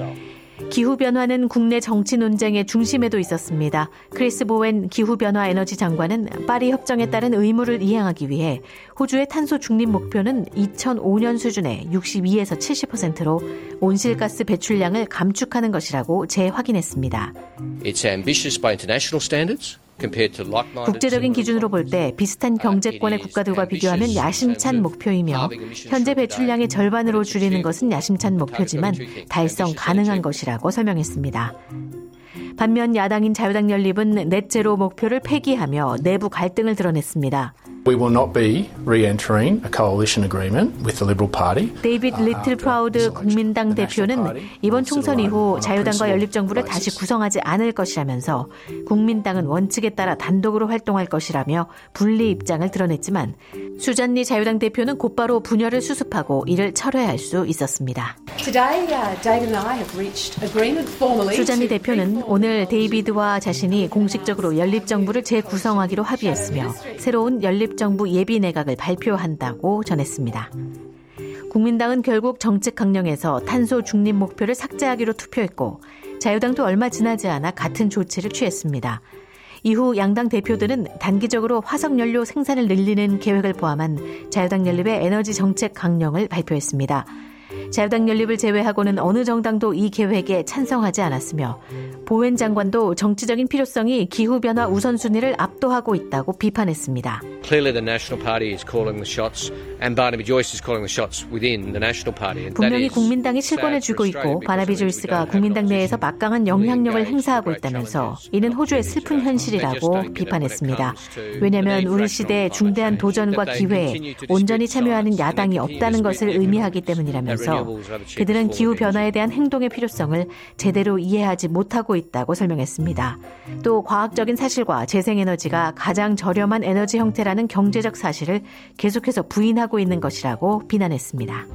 Speaker 4: 기후변화는 국내 정치 논쟁의 중심에도 있었습니다. 크리스 보웬 기후변화 에너지 장관은 파리 협정에 따른 의무를 이행하기 위해 호주의 탄소 중립 목표는 2005년 수준의 62에서 70%로 온실가스 배출량을 감축하는 것이라고 재확인했습니다.
Speaker 18: It's ambitious by international standards.
Speaker 4: 국제적인 기준으로 볼 때 비슷한 경제권의 국가들과 비교하면 야심찬 목표이며 현재 배출량의 절반으로 줄이는 것은 야심찬 목표지만 달성 가능한 것이라고 설명했습니다. 반면 야당인 자유당 연립은 넷제로 목표를 폐기하며 내부 갈등을 드러냈습니다.
Speaker 19: We will not be re-entering a coalition agreement with the Liberal Party.
Speaker 4: 데이비드 리틀 프라우드 국민당 대표는 이번 총선 이후 자유당과 연립정부를 다시 구성하지 않을 것이라면서 국민당은 원칙에 따라 단독으로 활동할 것이라며 분리 입장을 드러냈지만 수잔니 자유당 대표는 곧바로 분열을 수습하고 이를 철회할 수 있었습니다. 수잔니 대표는 오늘 데이비드와 자신이 공식적으로 연립정부를 재구성하기로 합의했으며 새로운 연립정부 예비내각을 발표한다고 전했습니다. 국민당은 결국 정책 강령에서 탄소 중립 목표를 삭제하기로 투표했고 자유당도 얼마 지나지 않아 같은 조치를 취했습니다. 이후 양당 대표들은 단기적으로 화석연료 생산을 늘리는 계획을 포함한 자유당 연립의 에너지 정책 강령을 발표했습니다. 자유당 연립을 제외하고는 어느 정당도 이 계획에 찬성하지 않았으며 보웬 장관도 정치적인 필요성이 기후변화 우선순위를 압도하고 있다고 비판했습니다.
Speaker 18: Clearly the National Party is calling the shots and Barnaby Joyce is calling the shots within the National Party.
Speaker 4: 분명히 국민당이 실권을 쥐고 있고 바나비 조이스가 국민당 내에서 막강한 영향력을 행사하고 있다면서 이는 호주의 슬픈 현실이라고 비판했습니다. 왜냐하면 우리 시대의 중대한 도전과 기회에 온전히 참여하는 야당이 없다는 것을 의미하기 때문이라면서 그들은 기후변화에 대한 행동의 필요성을 제대로 이해하지 못하고 있다고 설명했습니다. 또 과학적인 사실과 재생에너지가 가장 저렴한 에너지 형태라는 경제적 사실을 계속해서 부인하고 있는 것이라고 비난했습니다.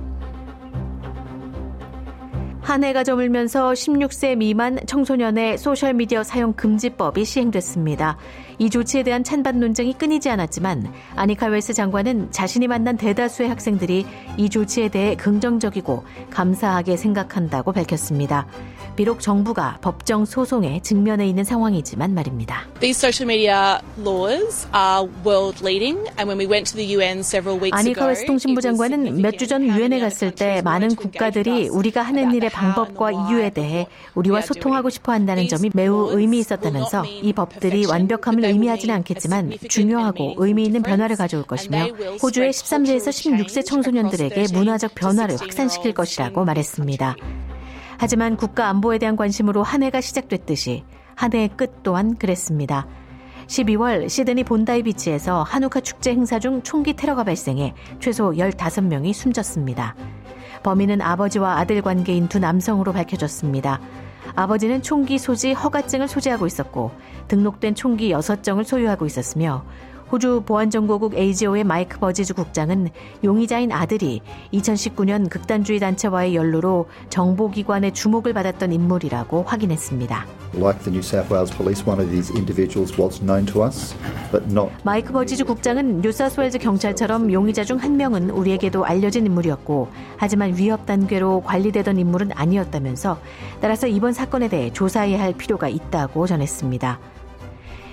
Speaker 4: 한 해가 저물면서 16세 미만 청소년의 소셜미디어 사용 금지법이 시행됐습니다. 이 조치에 대한 찬반 논쟁이 끊이지 않았지만 아니카 웰스 장관은 자신이 만난 대다수의 학생들이 이 조치에 대해 긍정적이고 감사하게 생각한다고 밝혔습니다. 비록 정부가 법정 소송에 직면해 있는 상황이지만 말입니다.
Speaker 20: These social media laws are world leading and when we went to the UN several weeks ago.
Speaker 4: 아니카 웰스 통신부 장관은 몇 주 전 유엔에 갔을 때 많은 국가들이 우리가 하는 일의 방법과 이유에 대해 우리와 소통하고 싶어 한다는 점이 매우 의미 있었다면서 이 법들이 완벽함을 의미하지는 않겠지만 중요하고 의미 있는 변화를 가져올 것이며 호주의 13세에서 16세 청소년들에게 문화적 변화를 확산시킬 것이라고 말했습니다. 하지만 국가 안보에 대한 관심으로 한 해가 시작됐듯이 한 해의 끝 또한 그랬습니다. 12월 시드니 본다이 비치에서 하누카 축제 행사 중 총기 테러가 발생해 최소 15명이 숨졌습니다. 범인은 아버지와 아들 관계인 두 남성으로 밝혀졌습니다. 아버지는 총기 소지 허가증을 소지하고 있었고 등록된 총기 6정을 소유하고 있었으며 호주 보안정보국 AGO의 마이크 버지즈 국장은 용의자인 아들이 2019년 극단주의 단체와의 연루로 정보기관의 주목을 받았던 인물이라고 확인했습니다.
Speaker 21: Like the New South Wales Police, one of these individuals was known to us, but not.
Speaker 4: 마이크 버지즈 국장은 뉴사우스웨일즈 경찰처럼 용의자 중 한 명은 우리에게도 알려진 인물이었고 하지만 위협 단계로 관리되던 인물은 아니었다면서 따라서 이번 사건에 대해 조사해야 할 필요가 있다고 전했습니다.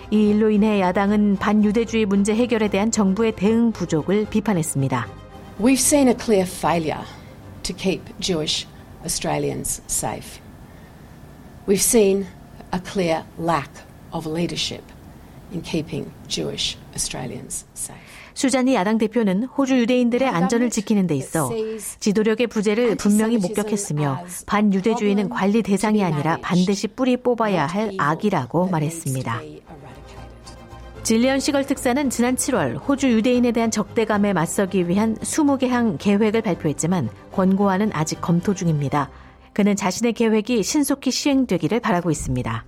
Speaker 4: 이 일로 인해 야당은 반유대주의 문제 해결에 대한 정부의 대응 부족을 비판했습니다.
Speaker 2: We've seen a clear failure to keep Jewish Australians safe. We've seen a clear lack of leadership in keeping Jewish Australians safe.
Speaker 4: 수자니 야당 대표는 호주 유대인들의 안전을 지키는 데 있어 지도력의 부재를 분명히 목격했으며 반유대주의는 관리 대상이 아니라 반드시 뿌리 뽑아야 할 악이라고 말했습니다. 질리언 시걸 특사는 지난 7월 호주 유대인에 대한 적대감에 맞서기 위한 20개항 계획을 발표했지만 권고안은 아직 검토 중입니다. 그는 자신의 계획이 신속히 시행되기를 바라고 있습니다.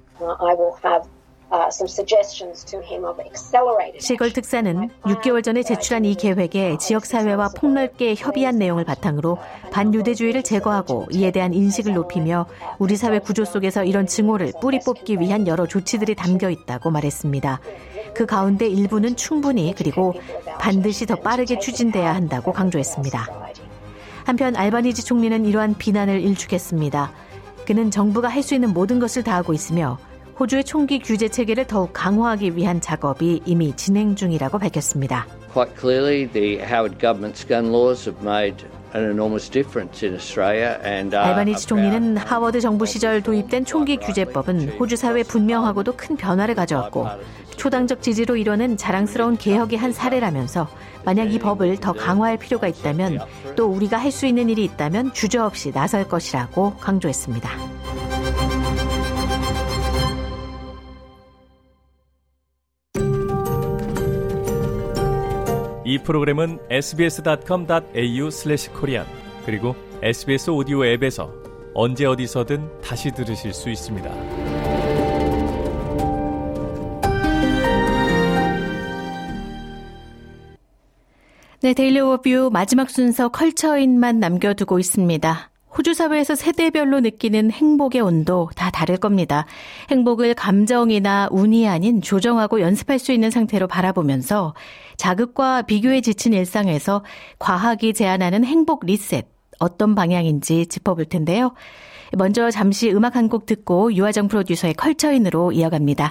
Speaker 4: 시걸 특사는 6개월 전에 제출한 이 계획에 지역사회와 폭넓게 협의한 내용을 바탕으로 반유대주의를 제거하고 이에 대한 인식을 높이며 우리 사회 구조 속에서 이런 증오를 뿌리 뽑기 위한 여러 조치들이 담겨 있다고 말했습니다. 그 가운데 일부는 충분히 그리고 반드시 더 빠르게 추진돼야 한다고 강조했습니다. 한편 알바니지 총리는 이러한 비난을 일축했습니다. 그는 정부가 할 수 있는 모든 것을 다하고 있으며 호주의 총기 규제 체계를 더욱 강화하기 위한 작업이 이미 진행 중이라고 밝혔습니다.
Speaker 17: Quite clearly, the Howard government's gun laws have made an enormous difference in Australia.
Speaker 4: 알바니지 총리는 하워드 정부 시절 도입된 총기 규제법은 호주 사회에 분명하고도 큰 변화를 가져왔고 초당적 지지로 이뤄낸 자랑스러운 개혁의 한 사례라면서 만약 이 법을 더 강화할 필요가 있다면 또 우리가 할 수 있는 일이 있다면 주저없이 나설 것이라고 강조했습니다.
Speaker 8: 이 프로그램은 sbs.com.au/korean 그리고 SBS 오디오 앱에서 언제 어디서든 다시 들으실 수 있습니다.
Speaker 4: 네, 데일리 오버뷰 마지막 순서 컬처인만 남겨두고 있습니다. 호주 사회에서 세대별로 느끼는 행복의 온도 다 다를 겁니다. 행복을 감정이나 운이 아닌 조정하고 연습할 수 있는 상태로 바라보면서 자극과 비교에 지친 일상에서 과학이 제안하는 행복 리셋, 어떤 방향인지 짚어볼 텐데요. 먼저 잠시 음악 한 곡 듣고 유하정 프로듀서의 컬처인으로 이어갑니다.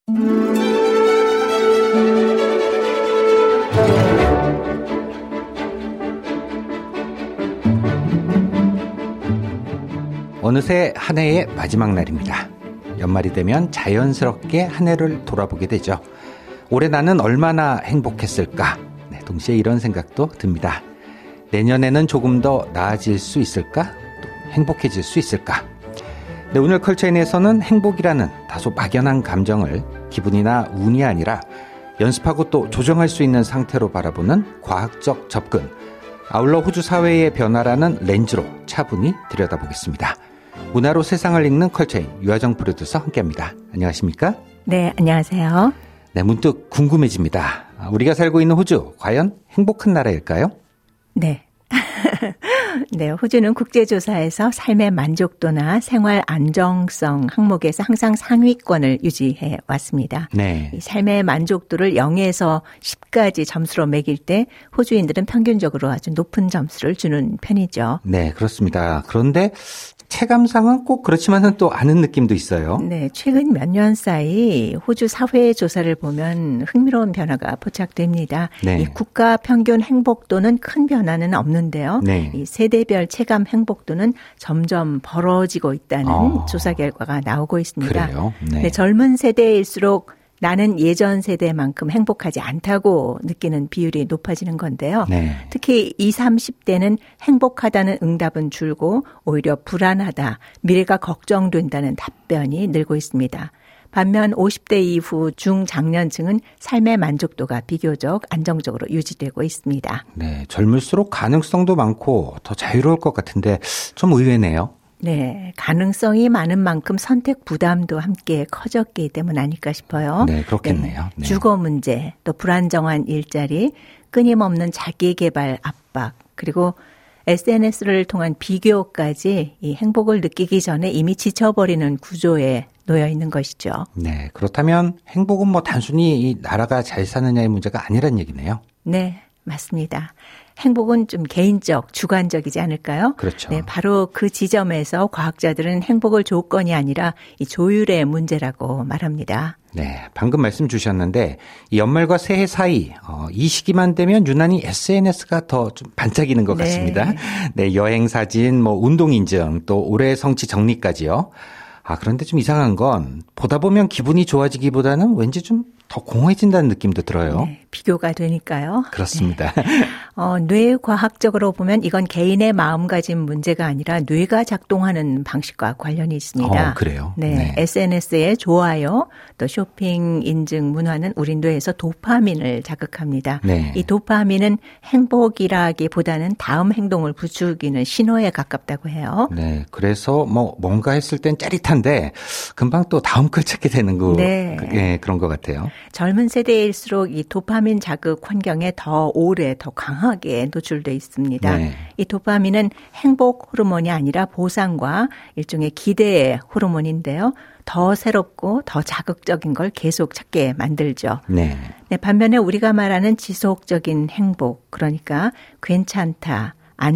Speaker 11: 어느새 한 해의 마지막 날입니다. 연말이 되면 자연스럽게 한 해를 돌아보게 되죠. 올해 나는 얼마나 행복했을까? 네, 동시에 이런 생각도 듭니다. 내년에는 조금 더 나아질 수 있을까? 또 행복해질 수 있을까? 네, 오늘 컬처인에서는 행복이라는 다소 막연한 감정을 기분이나 운이 아니라 연습하고 또 조정할 수 있는 상태로 바라보는 과학적 접근, 아울러 호주 사회의 변화라는 렌즈로 차분히 들여다보겠습니다. 문화로 세상을 읽는 컬처인 유하정 프로듀서 함께합니다. 안녕하십니까?
Speaker 1: 네, 안녕하세요.
Speaker 11: 네, 문득 궁금해집니다. 우리가 살고 있는 호주, 과연 행복한 나라일까요?
Speaker 1: 네. 네, 호주는 국제조사에서 삶의 만족도나 생활 안정성 항목에서 항상 상위권을 유지해 왔습니다.
Speaker 11: 네.
Speaker 1: 이 삶의 만족도를 0에서 10까지 점수로 매길 때 호주인들은 평균적으로 아주 높은 점수를 주는 편이죠.
Speaker 11: 네, 그렇습니다. 그런데 체감상은 꼭 그렇지만은 또 않은 느낌도 있어요.
Speaker 1: 네, 최근 몇 년 사이 호주 사회 조사를 보면 흥미로운 변화가 포착됩니다.
Speaker 11: 네.
Speaker 1: 이 국가 평균 행복도는 큰 변화는 없는데요.
Speaker 11: 네.
Speaker 1: 이 세대별 체감 행복도는 점점 벌어지고 있다는 조사 결과가 나오고 있습니다.
Speaker 11: 그래요? 네.
Speaker 1: 네, 젊은 세대일수록 나는 예전 세대만큼 행복하지 않다고 느끼는 비율이 높아지는 건데요.
Speaker 11: 네.
Speaker 1: 특히 20, 30대는 행복하다는 응답은 줄고 오히려 불안하다, 미래가 걱정된다는 답변이 늘고 있습니다. 반면 50대 이후 중장년층은 삶의 만족도가 비교적 안정적으로 유지되고 있습니다.
Speaker 11: 네, 젊을수록 가능성도 많고 더 자유로울 것 같은데 좀 의외네요.
Speaker 1: 네, 가능성이 많은 만큼 선택 부담도 함께 커졌기 때문 아닐까 싶어요.
Speaker 11: 네, 그렇겠네요. 네.
Speaker 1: 주거 문제, 또 불안정한 일자리, 끊임없는 자기개발 압박, 그리고 SNS를 통한 비교까지 이 행복을 느끼기 전에 이미 지쳐버리는 구조에 놓여 있는 것이죠.
Speaker 11: 네, 그렇다면 행복은 뭐 단순히 이 나라가 잘 사느냐의 문제가 아니란 얘기네요.
Speaker 1: 네, 맞습니다. 행복은 좀 개인적, 주관적이지 않을까요?
Speaker 11: 그렇죠.
Speaker 1: 네, 바로 그 지점에서 과학자들은 행복을 조건이 아니라 이 조율의 문제라고 말합니다.
Speaker 11: 네, 방금 말씀 주셨는데 이 연말과 새해 사이 이 시기만 되면 유난히 SNS가 더 좀 반짝이는 것 같습니다. 네, 여행 사진, 운동 인증, 또 올해 성취 정리까지요. 그런데 좀 이상한 건 보다 보면 기분이 좋아지기보다는 왠지 좀 더 공허해진다는 느낌도 들어요.
Speaker 1: 네, 비교가 되니까요.
Speaker 11: 그렇습니다.
Speaker 1: 네. 뇌과학적으로 보면 이건 개인의 마음가짐 문제가 아니라 뇌가 작동하는 방식과 관련이 있습니다.
Speaker 11: 그래요?
Speaker 1: 네, SNS의 좋아요, 또 쇼핑 인증 문화는 우리 뇌에서 도파민을 자극합니다.
Speaker 11: 네.
Speaker 1: 이 도파민은 행복이라기보다는 다음 행동을 부추기는 신호에 가깝다고 해요.
Speaker 11: 네, 그래서 뭔가 했을 땐 짜릿한데 금방 또 다음 걸 찾게 되는 그런 것 같아요.
Speaker 1: 젊은 세대일수록 이 도파민 자극 환경에 더 오래, 더 강하게 노출돼 있습니다.
Speaker 11: 네.
Speaker 1: 이 도파민은 행복 호르몬이 아니라 보상과 일종의 기대의 호르몬인데요. 더 새롭고 더 자극적인 걸 계속 찾게 만들죠.
Speaker 11: 네,
Speaker 1: 반면에 우리가 말하는 지속적인 행복, 그러니까 괜찮다,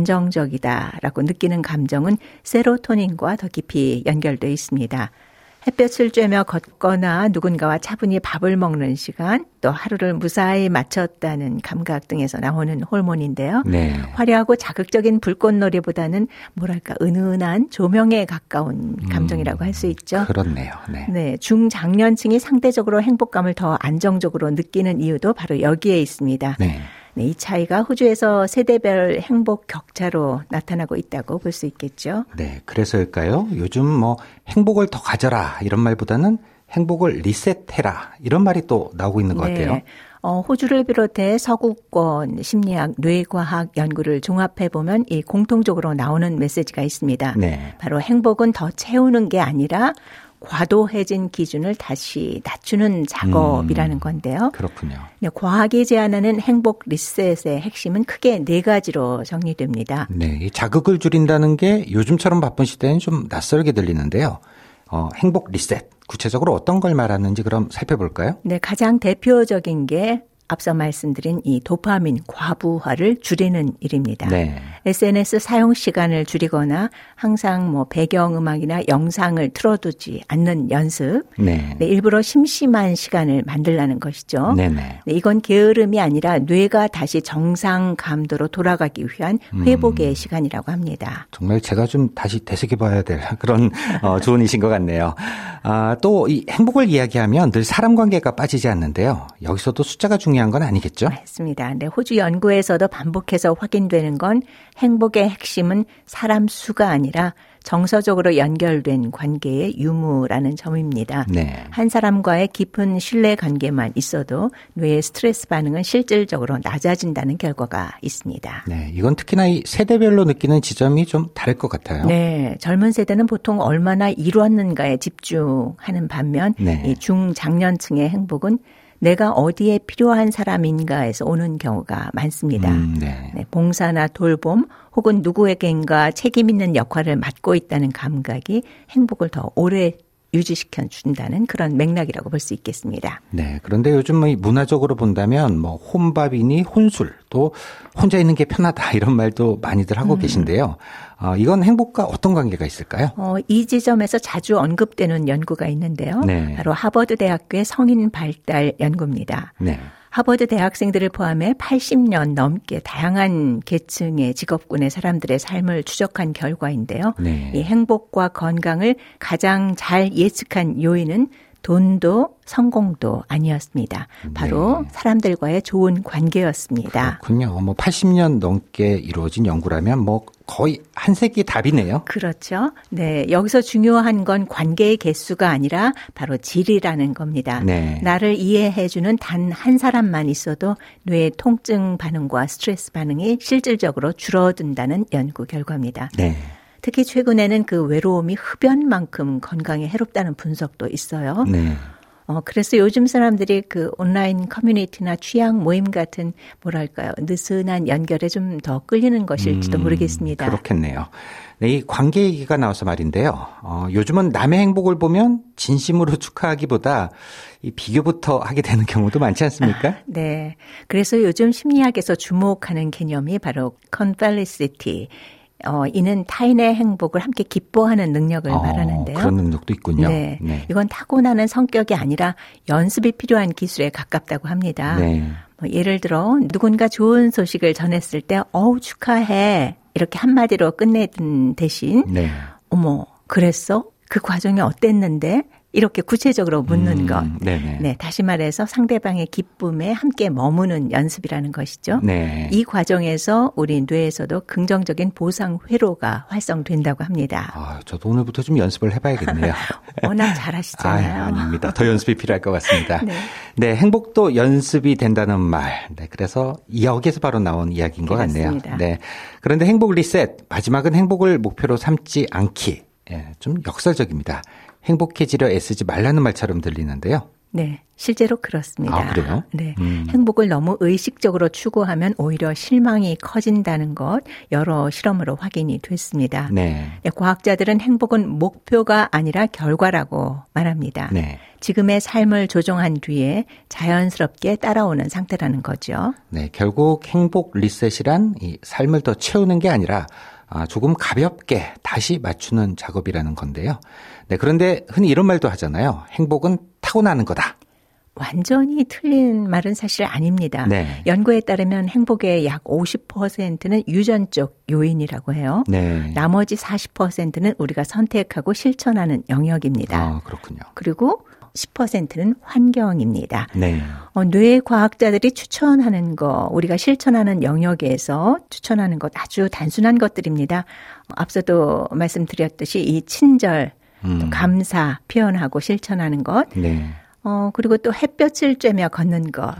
Speaker 1: 안정적이다라고 느끼는 감정은 세로토닌과 더 깊이 연결되어 있습니다. 햇볕을 쬐며 걷거나 누군가와 차분히 밥을 먹는 시간, 또 하루를 무사히 마쳤다는 감각 등에서 나오는 호르몬인데요.
Speaker 11: 네.
Speaker 1: 화려하고 자극적인 불꽃놀이보다는 은은한 조명에 가까운 감정이라고 할 수 있죠.
Speaker 11: 그렇네요.
Speaker 1: 네, 중장년층이 상대적으로 행복감을 더 안정적으로 느끼는 이유도 바로 여기에 있습니다.
Speaker 11: 네,
Speaker 1: 이 차이가 호주에서 세대별 행복 격차로 나타나고 있다고 볼 수 있겠죠.
Speaker 11: 네, 그래서일까요? 요즘 행복을 더 가져라 이런 말보다는 행복을 리셋해라 이런 말이 또 나오고 있는 것 같아요.
Speaker 1: 호주를 비롯해 서구권 심리학, 뇌과학 연구를 종합해보면 이 공통적으로 나오는 메시지가 있습니다.
Speaker 11: 네.
Speaker 1: 바로 행복은 더 채우는 게 아니라 과도해진 기준을 다시 낮추는 작업이라는 건데요.
Speaker 11: 그렇군요.
Speaker 1: 과학이 제안하는 행복 리셋의 핵심은 크게 4가지로 정리됩니다.
Speaker 11: 네, 이 자극을 줄인다는 게 요즘처럼 바쁜 시대엔 좀 낯설게 들리는데요. 행복 리셋, 구체적으로 어떤 걸 말하는지 그럼 살펴볼까요?
Speaker 1: 네, 가장 대표적인 게 앞서 말씀드린 이 도파민 과부하를 줄이는 일입니다.
Speaker 11: 네.
Speaker 1: SNS 사용 시간을 줄이거나 항상 배경음악이나 영상을 틀어두지 않는 연습.
Speaker 11: 네.
Speaker 1: 네, 일부러 심심한 시간을 만들라는 것이죠.
Speaker 11: 네네.
Speaker 1: 네, 이건 게으름이 아니라 뇌가 다시 정상 감도로 돌아가기 위한 회복의 시간이라고 합니다.
Speaker 11: 정말 제가 좀 다시 되새겨봐야 될 그런 조언이신 것 같네요. 또 이 행복을 이야기하면 늘 사람 관계가 빠지지 않는데요. 여기서도 숫자가 중요한 건 아니겠죠?
Speaker 1: 맞습니다. 네, 호주 연구에서도 반복해서 확인되는 건 행복의 핵심은 사람 수가 아니라 정서적으로 연결된 관계의 유무라는 점입니다.
Speaker 11: 네.
Speaker 1: 한 사람과의 깊은 신뢰 관계만 있어도 뇌의 스트레스 반응은 실질적으로 낮아진다는 결과가 있습니다.
Speaker 11: 네, 이건 특히나 이 세대별로 느끼는 지점이 좀 다를 것 같아요.
Speaker 1: 네, 젊은 세대는 보통 얼마나 이뤘는가에 집중하는 반면
Speaker 11: 네.
Speaker 1: 이 중장년층의 행복은 내가 어디에 필요한 사람인가에서 오는 경우가 많습니다.
Speaker 11: 네.
Speaker 1: 네, 봉사나 돌봄 혹은 누구에겐가 책임 있는 역할을 맡고 있다는 감각이 행복을 더 오래 유지시켜 준다는 그런 맥락이라고 볼 수 있겠습니다.
Speaker 11: 네, 그런데 요즘 문화적으로 본다면 혼밥이니 혼술, 또 혼자 있는 게 편하다 이런 말도 많이들 하고 계신데요. 이건 행복과 어떤 관계가 있을까요?
Speaker 1: 이 지점에서 자주 언급되는 연구가 있는데요.
Speaker 11: 네.
Speaker 1: 바로 하버드 대학교의 성인 발달 연구입니다.
Speaker 11: 네.
Speaker 1: 하버드 대학생들을 포함해 80년 넘게 다양한 계층의 직업군의 사람들의 삶을 추적한 결과인데요.
Speaker 11: 네.
Speaker 1: 이 행복과 건강을 가장 잘 예측한 요인은 돈도 성공도 아니었습니다. 바로
Speaker 11: 네.
Speaker 1: 사람들과의 좋은 관계였습니다.
Speaker 11: 그렇군요. 80년 넘게 이루어진 연구라면 거의 한 세기 답이네요.
Speaker 1: 그렇죠. 네, 여기서 중요한 건 관계의 개수가 아니라 바로 질이라는 겁니다.
Speaker 11: 네.
Speaker 1: 나를 이해해주는 단 한 사람만 있어도 뇌의 통증 반응과 스트레스 반응이 실질적으로 줄어든다는 연구 결과입니다.
Speaker 11: 네.
Speaker 1: 특히 최근에는 그 외로움이 흡연만큼 건강에 해롭다는 분석도 있어요.
Speaker 11: 네.
Speaker 1: 그래서 요즘 사람들이 그 온라인 커뮤니티나 취향 모임 같은 느슨한 연결에 좀 더 끌리는 것일지도 모르겠습니다.
Speaker 11: 그렇겠네요. 네, 이 관계 얘기가 나와서 말인데요. 요즘은 남의 행복을 보면 진심으로 축하하기보다 이 비교부터 하게 되는 경우도 많지 않습니까?
Speaker 1: 네. 그래서 요즘 심리학에서 주목하는 개념이 바로 confelicity. 이는 타인의 행복을 함께 기뻐하는 능력을 말하는데요.
Speaker 11: 그런 능력도 있군요.
Speaker 1: 네. 이건 타고나는 성격이 아니라 연습이 필요한 기술에 가깝다고 합니다. 예를 들어 누군가 좋은 소식을 전했을 때 축하해 이렇게 한마디로 끝내는 대신 어머 그랬어? 그 과정이 어땠는데? 이렇게 구체적으로 묻는 것. 다시 말해서 상대방의 기쁨에 함께 머무는 연습이라는 것이죠. 이 과정에서 우리 뇌에서도 긍정적인 보상 회로가 활성된다고 합니다.
Speaker 11: 저도 오늘부터 좀 연습을 해봐야겠네요.
Speaker 1: 워낙 잘하시잖아요.
Speaker 11: 아닙니다. 더 연습이 필요할 것 같습니다. 행복도 연습이 된다는 말. 그래서 여기에서 바로 나온 이야기인 것 같네요. 그런데 행복 리셋, 마지막은 행복을 목표로 삼지 않기. 좀 역설적입니다. 행복해지려 애쓰지 말라는 말처럼 들리는데요.
Speaker 1: 네, 실제로 그렇습니다.
Speaker 11: 그래요?
Speaker 1: 행복을 너무 의식적으로 추구하면 오히려 실망이 커진다는 것 여러 실험으로 확인이 됐습니다. 과학자들은 행복은 목표가 아니라 결과라고 말합니다. 지금의 삶을 조종한 뒤에 자연스럽게 따라오는 상태라는 거죠.
Speaker 11: 결국 행복 리셋이란 이 삶을 더 채우는 게 아니라 조금 가볍게 다시 맞추는 작업이라는 건데요. 그런데 흔히 이런 말도 하잖아요. 행복은 타고나는 거다.
Speaker 1: 완전히 틀린 말은 사실 아닙니다. 연구에 따르면 행복의 약 50%는 유전적 요인이라고 해요. 나머지 40%는 우리가 선택하고 실천하는 영역입니다.
Speaker 11: 그렇군요.
Speaker 1: 그리고 10%는 환경입니다. 뇌 과학자들이 추천하는 거, 우리가 실천하는 영역에서 추천하는 것 아주 단순한 것들입니다. 앞서도 말씀드렸듯이 이 친절, 또 감사 표현하고 실천하는 것, 그리고 또 햇볕을 쬐며 걷는 것,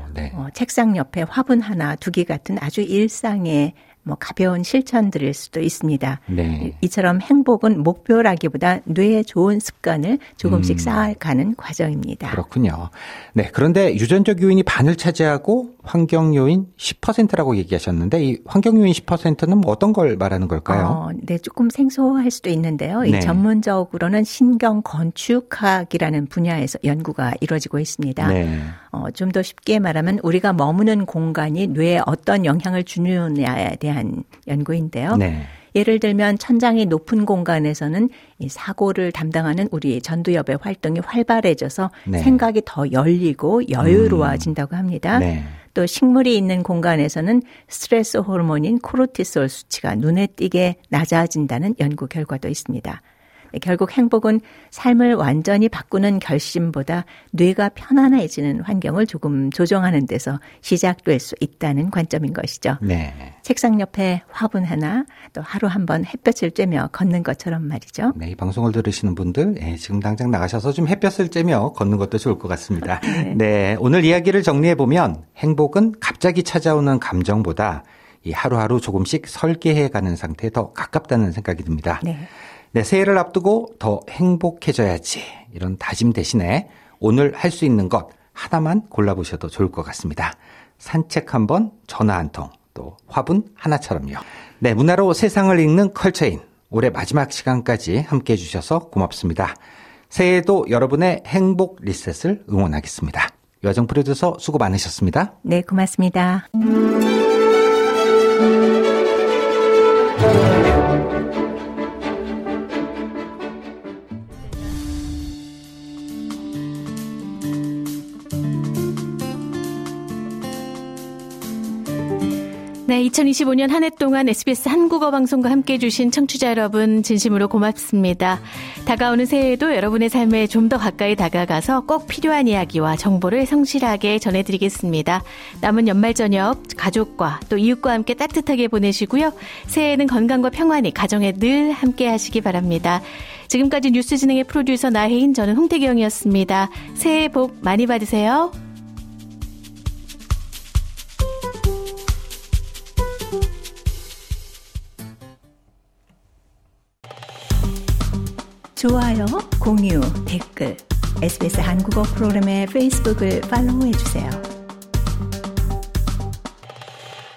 Speaker 1: 책상 옆에 화분 하나 두기 같은 아주 일상의 가벼운 실천들일 수도 있습니다. 이처럼 행복은 목표라기보다 뇌의 좋은 습관을 조금씩 쌓아가는 과정입니다.
Speaker 11: 그렇군요. 그런데 유전적 요인이 반을 차지하고 환경 요인 10%라고 얘기하셨는데 이 환경 요인 10%는 어떤 걸 말하는 걸까요?
Speaker 1: 조금 생소할 수도 있는데요. 이 전문적으로는 신경 건축학이라는 분야에서 연구가 이루어지고 있습니다. 좀 더 쉽게 말하면 우리가 머무는 공간이 뇌에 어떤 영향을 주느냐에 대한 연구인데요. 예를 들면 천장이 높은 공간에서는 이 사고를 담당하는 우리 전두엽의 활동이 활발해져서 생각이 더 열리고 여유로워진다고 합니다. 또 식물이 있는 공간에서는 스트레스 호르몬인 코르티솔 수치가 눈에 띄게 낮아진다는 연구 결과도 있습니다. 결국 행복은 삶을 완전히 바꾸는 결심보다 뇌가 편안해지는 환경을 조금 조정하는 데서 시작될 수 있다는 관점인 것이죠. 책상 옆에 화분 하나, 또 하루 한 번 햇볕을 쬐며 걷는 것처럼 말이죠.
Speaker 11: 이 방송을 들으시는 분들 지금 당장 나가셔서 좀 햇볕을 쬐며 걷는 것도 좋을 것 같습니다. 오늘 이야기를 정리해보면 행복은 갑자기 찾아오는 감정보다 이 하루하루 조금씩 설계해가는 상태에 더 가깝다는 생각이 듭니다. 새해를 앞두고 더 행복해져야지 이런 다짐 대신에 오늘 할 수 있는 것 하나만 골라보셔도 좋을 것 같습니다. 산책 한 번, 전화 한 통, 또 화분 하나처럼요. 문화로 세상을 읽는 컬처인 올해 마지막 시간까지 함께해 주셔서 고맙습니다. 새해에도 여러분의 행복 리셋을 응원하겠습니다. 여정 프로듀서 수고 많으셨습니다.
Speaker 1: 네, 고맙습니다.
Speaker 4: 네, 2025년 한 해 동안 SBS 한국어 방송과 함께해 주신 청취자 여러분 진심으로 고맙습니다. 다가오는 새해에도 여러분의 삶에 좀 더 가까이 다가가서 꼭 필요한 이야기와 정보를 성실하게 전해드리겠습니다. 남은 연말 저녁 가족과 또 이웃과 함께 따뜻하게 보내시고요. 새해에는 건강과 평안히 가정에 늘 함께 하시기 바랍니다. 지금까지 뉴스 진행의 프로듀서 나혜인, 저는 홍태경이었습니다. 새해 복 많이 받으세요.
Speaker 1: 좋아요, 공유, 댓글, SBS 한국어 프로그램의 페이스북을 팔로우해주세요.